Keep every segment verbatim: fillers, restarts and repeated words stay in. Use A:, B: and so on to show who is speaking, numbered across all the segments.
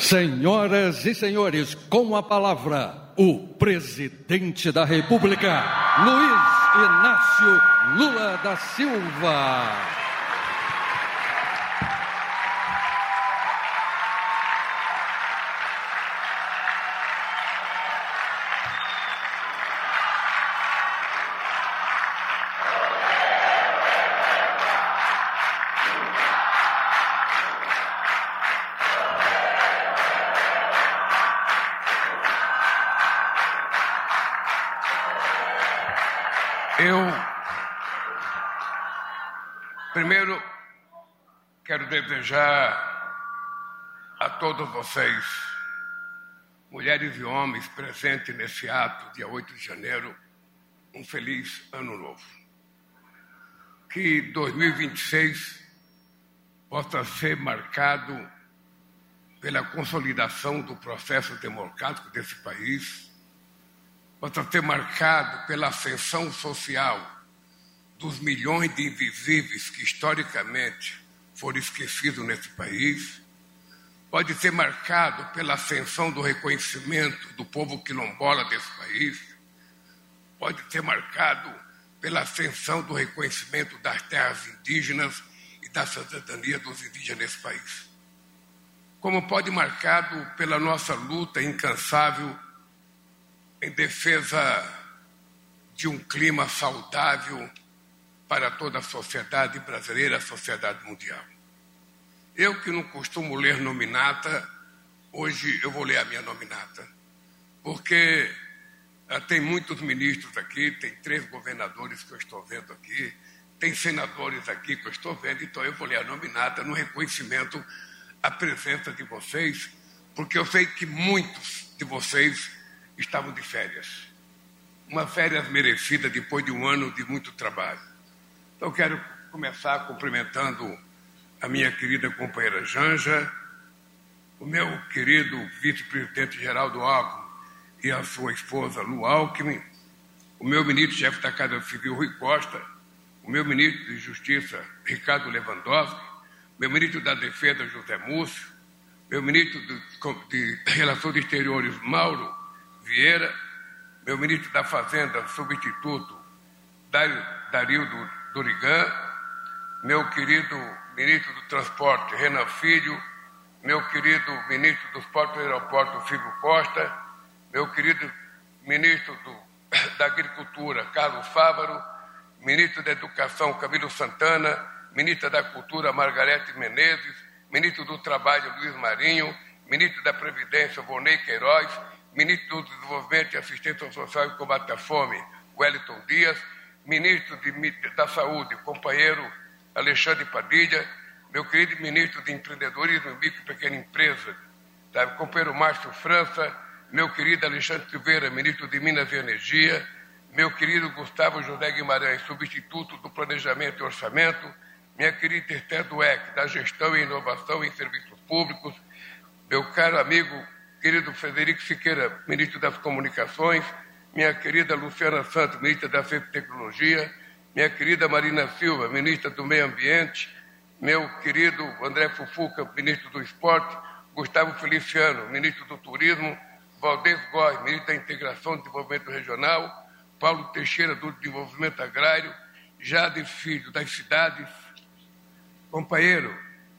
A: Senhoras e senhores, com a palavra, o presidente da República, Luiz Inácio Lula da Silva.
B: Eu, primeiro, quero desejar a todos vocês, mulheres e homens presentes nesse ato, dia oito de janeiro, um feliz ano novo. Que dois mil e vinte e seis possa ser marcado pela consolidação do processo democrático desse país, possa ser marcado pela ascensão social dos milhões de invisíveis que historicamente foram esquecidos nesse país, pode ser marcado pela ascensão do reconhecimento do povo quilombola desse país, pode ser marcado pela ascensão do reconhecimento das terras indígenas e da cidadania dos indígenas nesse país. Como pode ser marcado pela nossa luta incansável em defesa de um clima saudável para toda a sociedade brasileira, a sociedade mundial. Eu que não costumo ler nominata, hoje eu vou ler a minha nominata, porque uh, tem muitos ministros aqui, tem três governadores que eu estou vendo aqui, tem senadores aqui que eu estou vendo, então eu vou ler a nominata no reconhecimento à presença de vocês, porque eu sei que muitos de vocês estavam de férias. Uma férias merecida depois de um ano de muito trabalho. Então, quero começar cumprimentando a minha querida companheira Janja, o meu querido vice-presidente Geraldo Alckmin e a sua esposa Lu Alckmin, o meu ministro-chefe da Casa Civil Rui Costa, o meu ministro de Justiça Ricardo Lewandowski, meu ministro da Defesa José Múcio, meu ministro de, de Relações Exteriores Mauro Vieira, meu ministro da Fazenda, substituto, Darildo Durigan, meu querido ministro do Transporte, Renan Filho, meu querido ministro dos Portos e Aeroportos, Silvio Costa, meu querido ministro do, da Agricultura, Carlos Fávaro, ministro da Educação, Camilo Santana, ministra da Cultura, Margarete Menezes, ministro do Trabalho, Luiz Marinho, ministro da Previdência, Vonei Queiroz, ministro do Desenvolvimento e Assistência Social e Combate à Fome, Wellington Dias, ministro de, da Saúde, companheiro Alexandre Padilha, meu querido ministro de Empreendedorismo e Micro e Pequena Empresa, tá? Companheiro Márcio França, meu querido Alexandre Silveira, ministro de Minas e Energia, meu querido Gustavo José Guimarães, substituto do Planejamento e Orçamento, minha querida Esther Dueck, da Gestão e Inovação em Serviços Públicos, meu caro amigo querido Frederico Siqueira, ministro das Comunicações, minha querida Luciana Santos, ministra da Ciência e Tecnologia, minha querida Marina Silva, ministra do Meio Ambiente, meu querido André Fufuca, ministro do Esporte, Gustavo Feliciano, ministro do Turismo, Valdez Góes, ministro da Integração e Desenvolvimento Regional, Paulo Teixeira, do Desenvolvimento Agrário, Jade Filho, das Cidades, companheiro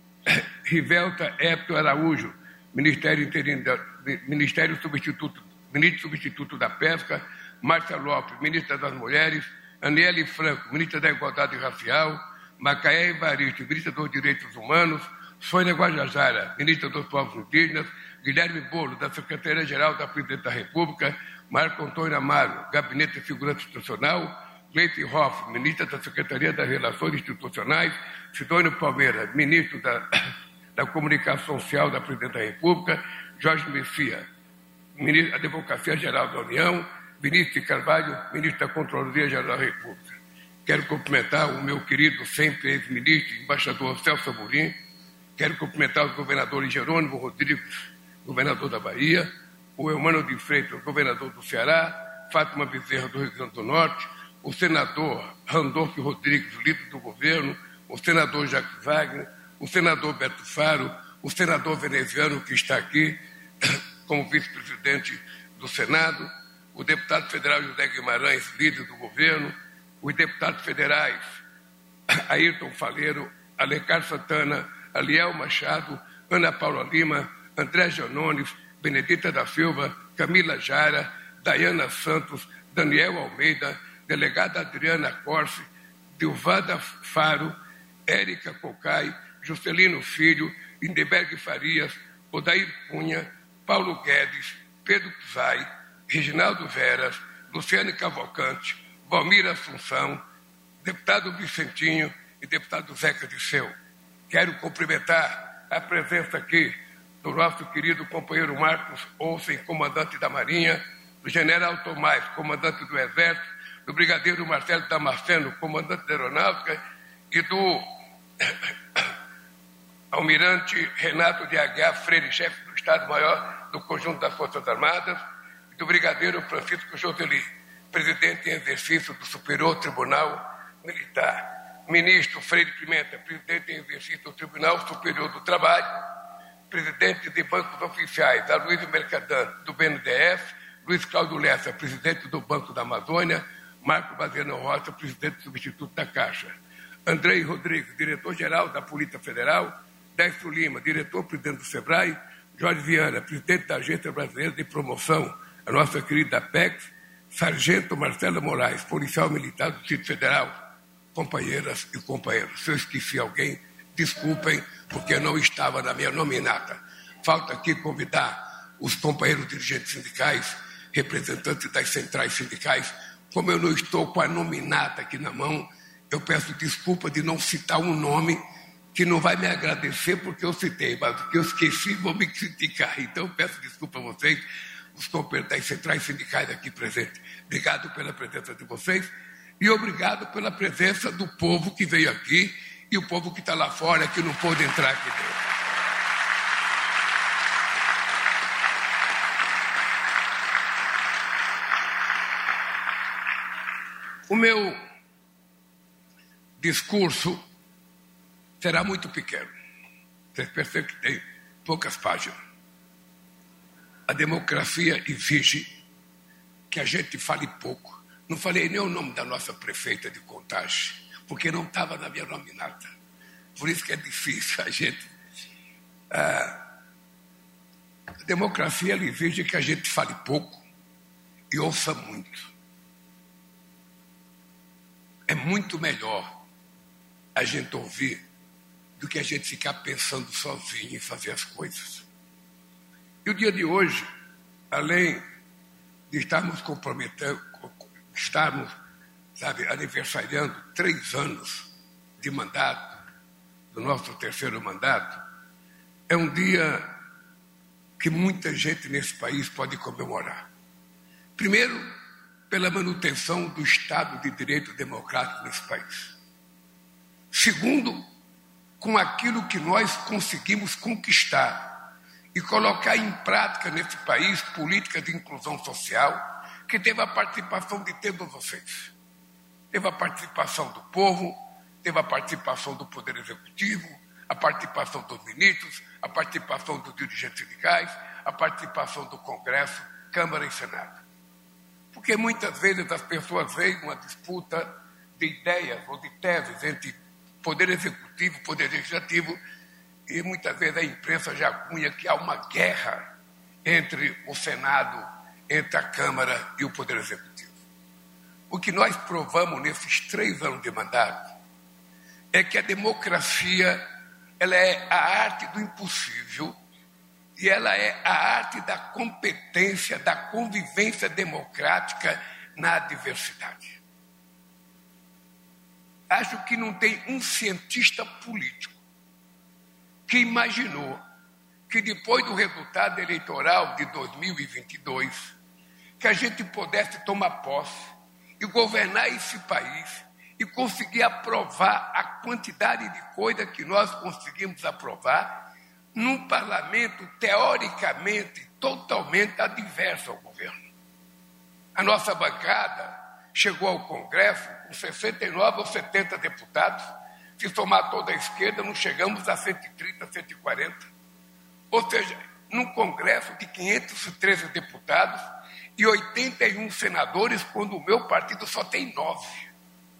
B: Rivelta Épito Araújo, Ministério Interino, Ministério Substituto, Ministro Substituto da Pesca, Márcia Lopes, Ministra das Mulheres, Aniele Franco, Ministra da Igualdade Racial, Macaé Evaristo, Ministra dos Direitos Humanos, Sônia Guajajara, Ministra dos Povos Indígenas, Guilherme Bolo, da Secretaria-Geral da Presidência da República, Marco Antônio Amaro, Gabinete de Segurança Institucional, Gleice Hoff, Ministra da Secretaria das Relações Institucionais, Sidônio Palmeira, Ministro da, da Comunicação Social da Presidência da República, Jorge Messias, Ministro da Advocacia Geral da União, Vinícius Carvalho, Ministro da Controladoria Geral da República. Quero cumprimentar o meu querido, sempre ex-ministro, embaixador Celso Amorim. Quero cumprimentar os governadores Jerônimo Rodrigues, governador da Bahia, o Eumano de Freitas, governador do Ceará, Fátima Bezerra, do Rio Grande do Norte, o senador Randolfo Rodrigues, líder do governo, o senador Jacques Wagner, o senador Beto Faro, o senador veneziano que está aqui como vice-presidente do Senado, o deputado federal José Guimarães, líder do governo, os deputados federais Ayrton Faleiro, Alencar Santana, Aliel Machado, Ana Paula Lima, André Janones, Benedita da Silva, Camila Jara, Dayana Santos, Daniel Almeida, delegada Adriana Corse, Dilvada Faro, Érica Cocai, Juscelino Filho, Lindeberg Farias, Odair Cunha, Paulo Guedes, Pedro Zay, Reginaldo Veras, Luciane Cavalcante, Valmir Assunção, deputado Vicentinho e deputado Zeca Disseu. Quero cumprimentar a presença aqui do nosso querido companheiro Marcos Olsen, comandante da Marinha, do general Tomás, comandante do Exército, do brigadeiro Marcelo Damasceno, comandante da Aeronáutica, e do almirante Renato de Aguiar Freire, chefe do Estado-Maior do Conjunto das Forças Armadas, e do brigadeiro Francisco Joseli, presidente em exercício do Superior Tribunal Militar, ministro Freire Pimenta, presidente em exercício do Tribunal Superior do Trabalho, presidente de bancos oficiais, Aloysio Mercadan, do B N D E S, Luiz Cláudio Lessa, presidente do Banco da Amazônia, Marco Baziano Rocha, presidente substituto da Caixa, Andrei Rodrigues, diretor-geral da Polícia Federal, Décio Lima, diretor-presidente do SEBRAE, Jorge Viana, presidente da Agência Brasileira de Promoção, a nossa querida Apex, Sargento Marcelo Moraes, policial militar do Distrito Federal, companheiras e companheiros. Se eu esqueci alguém, desculpem, porque eu não estava na minha nominata. Falta aqui convidar os companheiros dirigentes sindicais, representantes das centrais sindicais. Como eu não estou com a nominata aqui na mão, eu peço desculpa de não citar um nome que não vai me agradecer porque eu citei, mas o que eu esqueci vou me criticar. Então, eu peço desculpa a vocês, os companheiros das centrais sindicais aqui presentes. Obrigado pela presença de vocês e obrigado pela presença do povo que veio aqui e o povo que está lá fora, que não pôde entrar aqui dentro. O meu discurso será muito pequeno. Vocês percebem que tem poucas páginas. A democracia exige que a gente fale pouco. Não falei nem o nome da nossa prefeita de Contagem, porque não estava na minha nominata. Por isso que é difícil a gente... Ah, a democracia ela exige que a gente fale pouco e ouça muito. É muito melhor a gente ouvir do que a gente ficar pensando sozinho em fazer as coisas. E o dia de hoje, além de estarmos comprometendo, estarmos, sabe, aniversariando três anos de mandato, do nosso terceiro mandato, é um dia que muita gente nesse país pode comemorar. Primeiro, pela manutenção do Estado de Direito Democrático nesse país. Segundo, com aquilo que nós conseguimos conquistar e colocar em prática nesse país políticas de inclusão social, que teve a participação de todos vocês. Teve a participação do povo, teve a participação do Poder Executivo, a participação dos ministros, a participação dos dirigentes sindicais, a participação do Congresso, Câmara e Senado. Porque muitas vezes as pessoas veem uma disputa de ideias ou de teses entre Poder Executivo e Poder Legislativo, e muitas vezes a imprensa já cunha que há uma guerra entre o Senado, entre a Câmara e o Poder Executivo. O que nós provamos nesses três anos de mandato é que a democracia ela é a arte do impossível e ela é a arte da competência, da convivência democrática na adversidade. Acho que não tem um cientista político que imaginou que depois do resultado eleitoral de dois mil e vinte e dois, que a gente pudesse tomar posse e governar esse país e conseguir aprovar a quantidade de coisa que nós conseguimos aprovar num parlamento teoricamente totalmente adverso ao governo. A nossa bancada chegou ao Congresso com sessenta e nove ou setenta deputados. Se somar toda a esquerda, não chegamos a cento e trinta, cento e quarenta. Ou seja, num Congresso de quinhentos e treze deputados e oitenta e um senadores, quando o meu partido só tem nove.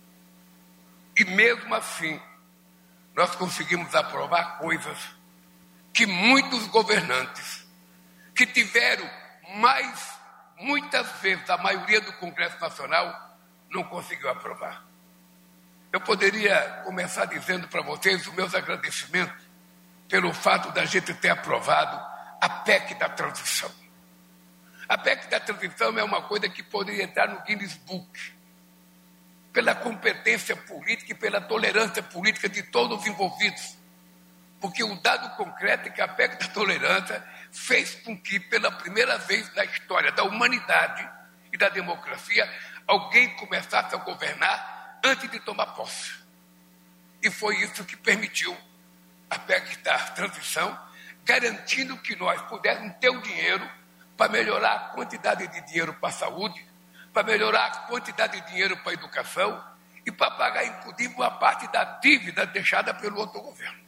B: E mesmo assim, nós conseguimos aprovar coisas que muitos governantes, que tiveram mais, muitas vezes, a maioria do Congresso Nacional, não conseguiu aprovar. Eu poderia começar dizendo para vocês os meus agradecimentos pelo fato da gente ter aprovado a P E C da transição. A P E C da transição é uma coisa que poderia entrar no Guinness Book, pela competência política e pela tolerância política de todos os envolvidos. Porque o dado concreto é que a P E C da tolerância fez com que, pela primeira vez na história da humanidade e da democracia, alguém começasse a governar antes de tomar posse. E foi isso que permitiu a P E C da transição, garantindo que nós pudéssemos ter o dinheiro para melhorar a quantidade de dinheiro para a saúde, para melhorar a quantidade de dinheiro para a educação e para pagar, inclusive, uma parte da dívida deixada pelo outro governo.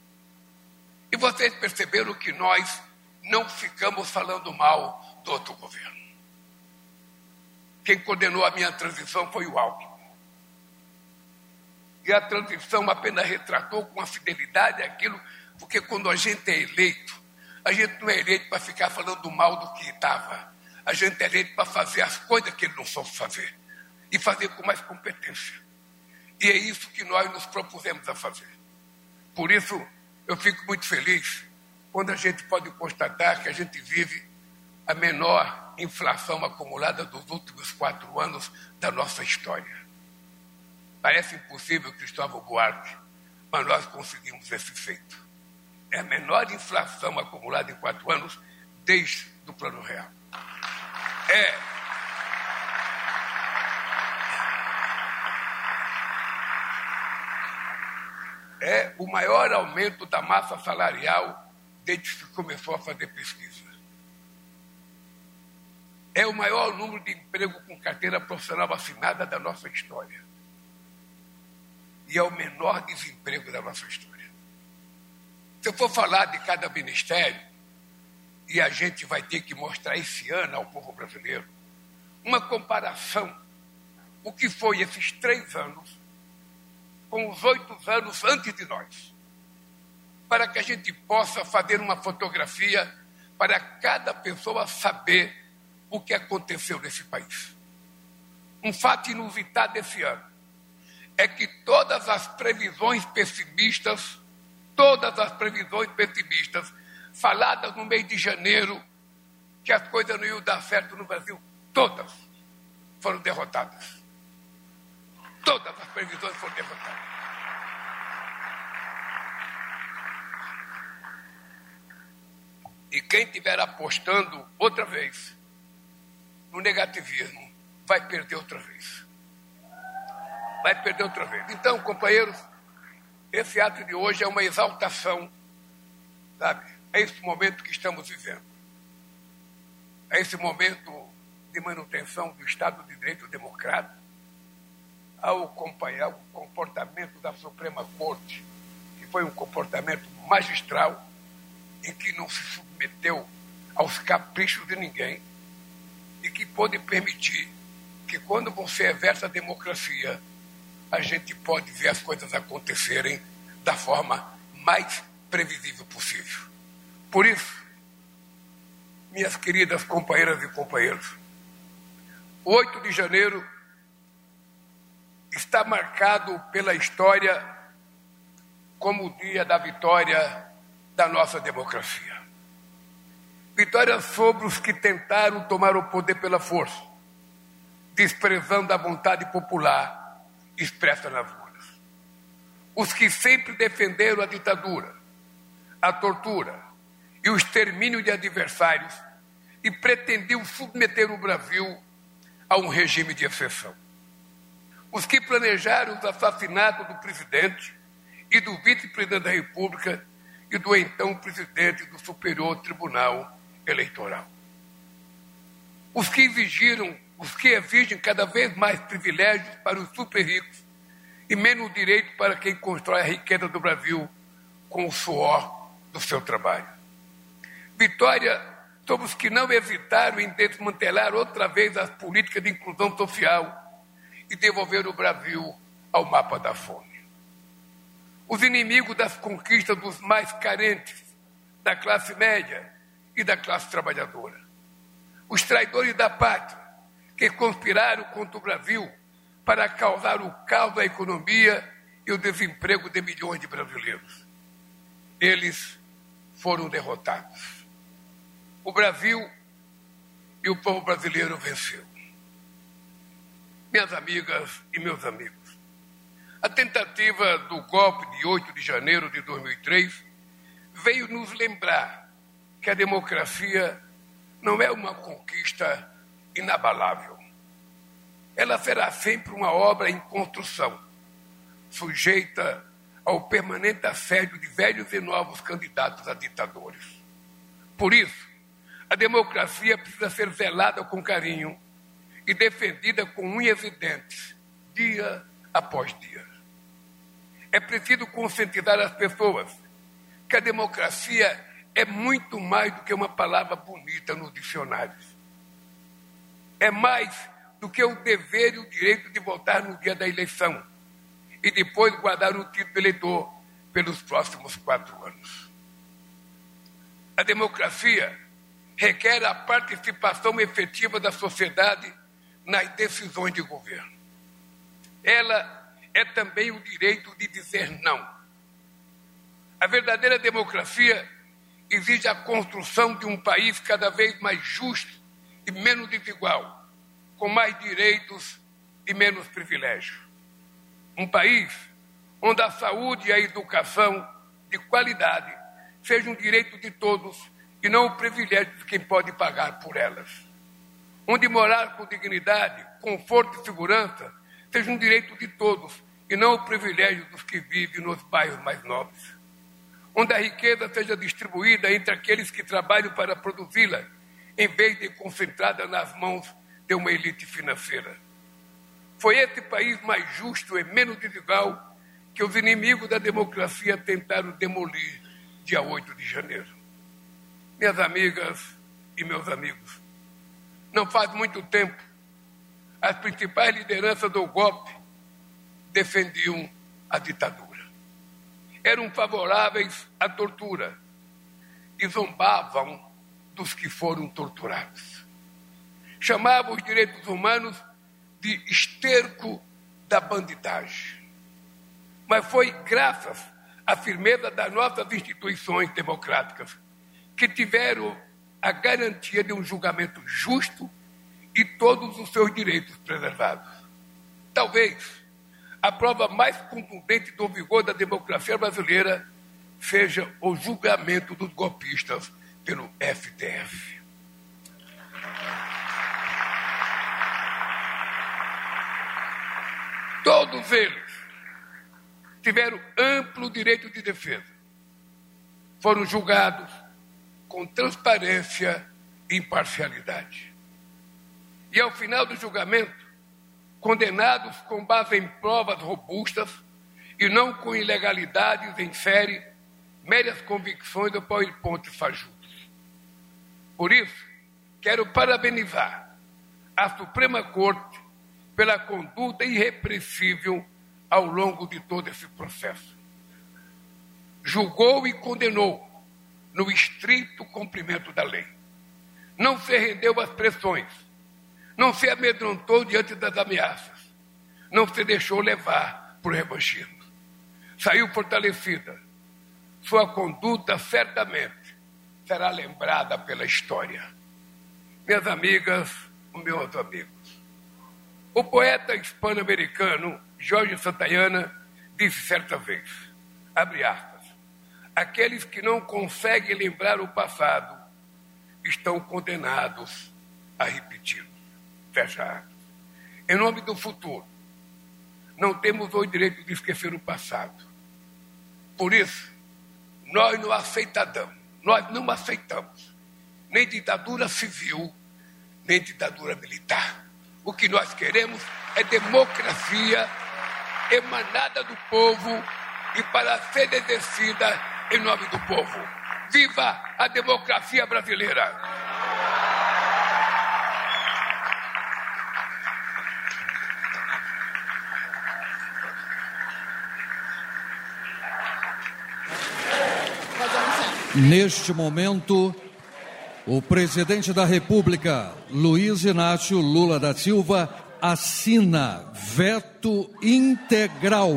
B: E vocês perceberam que nós não ficamos falando mal do outro governo. Quem condenou a minha transição foi o Alckmin. E a transição apenas retratou com a fidelidade aquilo, porque quando a gente é eleito, a gente não é eleito para ficar falando mal do que estava. A gente é eleito para fazer as coisas que ele não soube fazer. E fazer com mais competência. E é isso que nós nos propusemos a fazer. Por isso, eu fico muito feliz quando a gente pode constatar que a gente vive a menor inflação acumulada dos últimos quatro anos da nossa história. Parece impossível, Cristóvão Buarque, mas nós conseguimos esse feito. É a menor inflação acumulada em quatro anos desde o Plano Real. É. É o maior aumento da massa salarial desde que se começou a fazer pesquisa. É o maior número de emprego com carteira profissional assinada da nossa história. E é o menor desemprego da nossa história. Se eu for falar de cada ministério, e a gente vai ter que mostrar esse ano ao povo brasileiro, uma comparação, o que foi esses três anos com os oito anos antes de nós, para que a gente possa fazer uma fotografia para cada pessoa saber o que aconteceu nesse país. Um fato inusitado desse ano é que todas as previsões pessimistas, todas as previsões pessimistas faladas no mês de janeiro, que as coisas não iam dar certo no Brasil, todas foram derrotadas. Todas as previsões foram derrotadas. E quem estiver apostando outra vez no negativismo, vai perder outra vez. Vai perder outra vez. Então, companheiros, esse ato de hoje é uma exaltação, sabe? É esse momento que estamos vivendo. É esse momento de manutenção do Estado de Direito Democrático, ao acompanhar o comportamento da Suprema Corte, que foi um comportamento magistral, em que não se submeteu aos caprichos de ninguém, e que pode permitir que, quando você exerce a democracia, a gente pode ver as coisas acontecerem da forma mais previsível possível. Por isso, minhas queridas companheiras e companheiros, o oito de janeiro está marcado pela história como o dia da vitória da nossa democracia. Vitória sobre os que tentaram tomar o poder pela força, desprezando a vontade popular expressa nas urnas. Os que sempre defenderam a ditadura, a tortura e o extermínio de adversários e pretendiam submeter o Brasil a um regime de exceção. Os que planejaram os assassinatos do presidente e do vice-presidente da República e do então presidente do Superior Tribunal Eleitoral. Os que exigiram, os que exigem cada vez mais privilégios para os super ricos e menos direito para quem constrói a riqueza do Brasil com o suor do seu trabalho. Vitória sobre os que não hesitaram em desmantelar outra vez as políticas de inclusão social e devolver o Brasil ao mapa da fome. Os inimigos das conquistas dos mais carentes, da classe média e da classe trabalhadora. Os traidores da pátria, que conspiraram contra o Brasil para causar o caos da economia e o desemprego de milhões de brasileiros. Eles foram derrotados. O Brasil e o povo brasileiro venceu. Minhas amigas e meus amigos, a tentativa do golpe de oito de janeiro de dois mil e três veio nos lembrar que a democracia não é uma conquista inabalável. Ela será sempre uma obra em construção, sujeita ao permanente assédio de velhos e novos candidatos a ditadores. Por isso, a democracia precisa ser zelada com carinho e defendida com unhas e dentes, dia após dia. É preciso conscientizar as pessoas que a democracia é muito mais do que uma palavra bonita nos dicionários. É mais do que o dever e o direito de votar no dia da eleição e depois guardar o título de eleitor pelos próximos quatro anos. A democracia requer a participação efetiva da sociedade nas decisões de governo. Ela é também o direito de dizer não. A verdadeira democracia exige a construção de um país cada vez mais justo e menos desigual, com mais direitos e menos privilégios. Um país onde a saúde e a educação de qualidade sejam um direito de todos e não o privilégio de quem pode pagar por elas. Onde morar com dignidade, conforto e segurança seja um direito de todos e não o privilégio dos que vivem nos bairros mais nobres. Onde a riqueza seja distribuída entre aqueles que trabalham para produzi-la, em vez de concentrada nas mãos de uma elite financeira. Foi esse país mais justo e menos desigual que os inimigos da democracia tentaram demolir dia oito de janeiro. Minhas amigas e meus amigos, não faz muito tempo, as principais lideranças do golpe defendiam a ditadura. Eram favoráveis à tortura e zombavam dos que foram torturados. Chamavam os direitos humanos de esterco da bandidagem. Mas foi graças à firmeza das nossas instituições democráticas que tiveram a garantia de um julgamento justo e todos os seus direitos preservados. Talvez a prova mais contundente do vigor da democracia brasileira seja o julgamento dos golpistas pelo S T F. Todos eles tiveram amplo direito de defesa. Foram julgados com transparência e imparcialidade. E, ao final do julgamento, condenados com base em provas robustas e não com ilegalidades em série, meras convicções ou PowerPoints fajutos. Por isso, quero parabenizar a Suprema Corte pela conduta irrepreensível ao longo de todo esse processo. Julgou e condenou no estrito cumprimento da lei. Não se rendeu às pressões, não se amedrontou diante das ameaças, não se deixou levar por revanchismo. Saiu fortalecida. Sua conduta certamente será lembrada pela história. Minhas amigas, meus amigos, o poeta hispano-americano Jorge Santayana disse certa vez, abre aspas, aqueles que não conseguem lembrar o passado estão condenados a repeti-lo. Fecha aspas. Em nome do futuro, não temos o direito de esquecer o passado. Por isso, nós não aceitamos, nós não aceitamos nem ditadura civil, nem ditadura militar. O que nós queremos é democracia emanada do povo e para ser exercida em nome do povo. Viva a democracia brasileira!
A: Neste momento, o presidente da República, Luiz Inácio Lula da Silva, assina veto integral,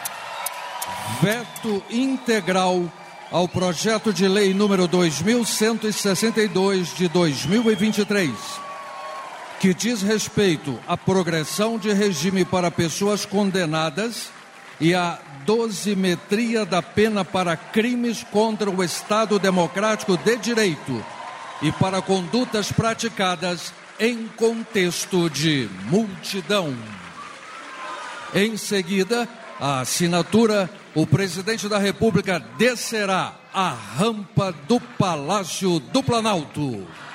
A: veto integral ao projeto de lei número dois mil cento e sessenta e dois de dois mil e vinte e três, que diz respeito à progressão de regime para pessoas condenadas e à dosimetria da pena para crimes contra o Estado Democrático de Direito e para condutas praticadas em contexto de multidão. Em seguida, a assinatura, o presidente da República descerá a rampa do Palácio do Planalto.